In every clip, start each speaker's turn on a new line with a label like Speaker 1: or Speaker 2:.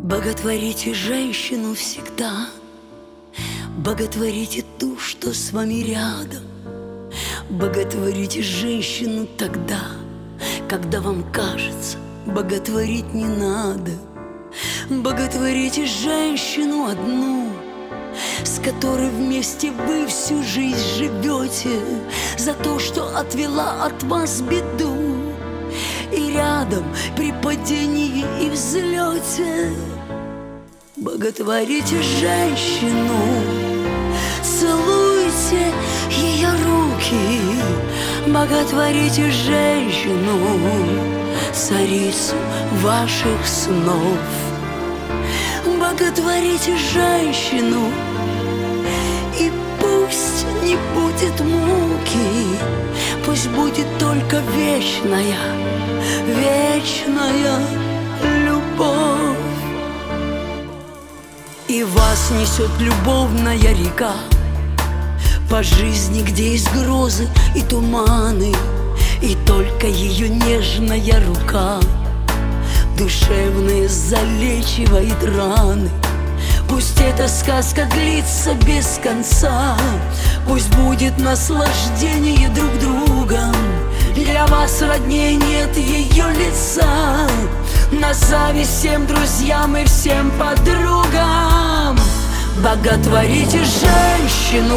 Speaker 1: Боготворите женщину всегда, боготворите ту, что с вами рядом. Боготворите женщину тогда, когда вам кажется, боготворить не надо. Боготворите женщину одну, с которой вместе вы всю жизнь живете, за то, что отвела от вас беду. И рядом при падении и взлете боготворите женщину, целуйте ее руки. Боготворите женщину, царицу ваших снов. Боготворите женщину, и пусть не будет муки, пусть будет только вечная, вечная любовь. И вас несет любовная река по жизни, где есть грозы и туманы, и только ее нежная рука душевные залечивает раны. Пусть эта сказка длится без конца, пусть будет наслаждение друг другом. Для вас роднее нет ее лица, на зависть всем друзьям и всем подругам. Боготворите женщину,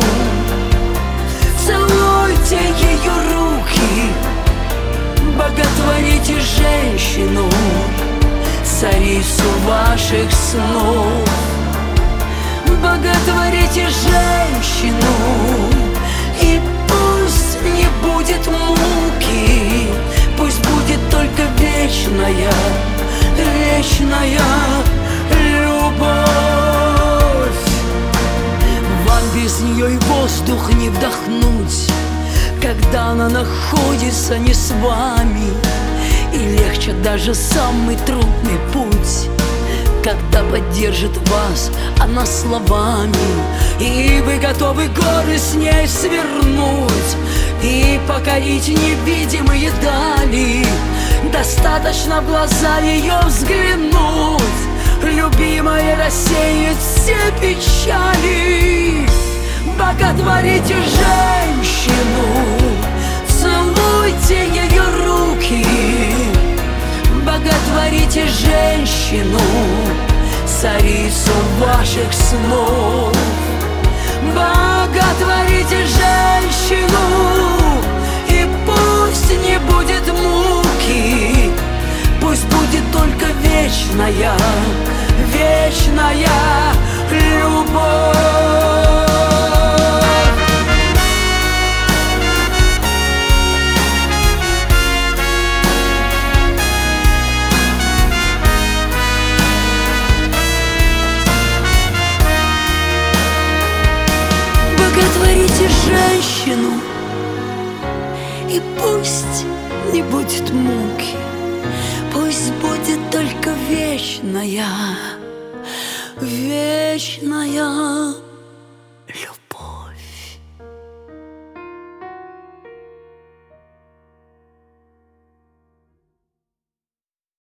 Speaker 1: целуйте ее руки. Боготворите женщину, царицу ваших снов. Боготворите женщину, и пусть не будет муки, пусть будет только вечная, вечная любовь. Вам без нее и воздух не вдохнуть, когда она находится не с вами. И легче даже самый трудный путь, когда поддержит вас она словами. И вы готовы горы с ней свернуть и покорить невидимые дали. Достаточно в глаза ее взглянуть, любимая рассеет все печали. Боготворите женщину, целуйте ее руки. Боготворите женщину, царицу ваших снов. Боготворите женщину, и пусть не будет муки, пусть будет только вечная, вечная любовь. Боготворите женщину, и пусть не будет муки, пусть будет только вечная, вечная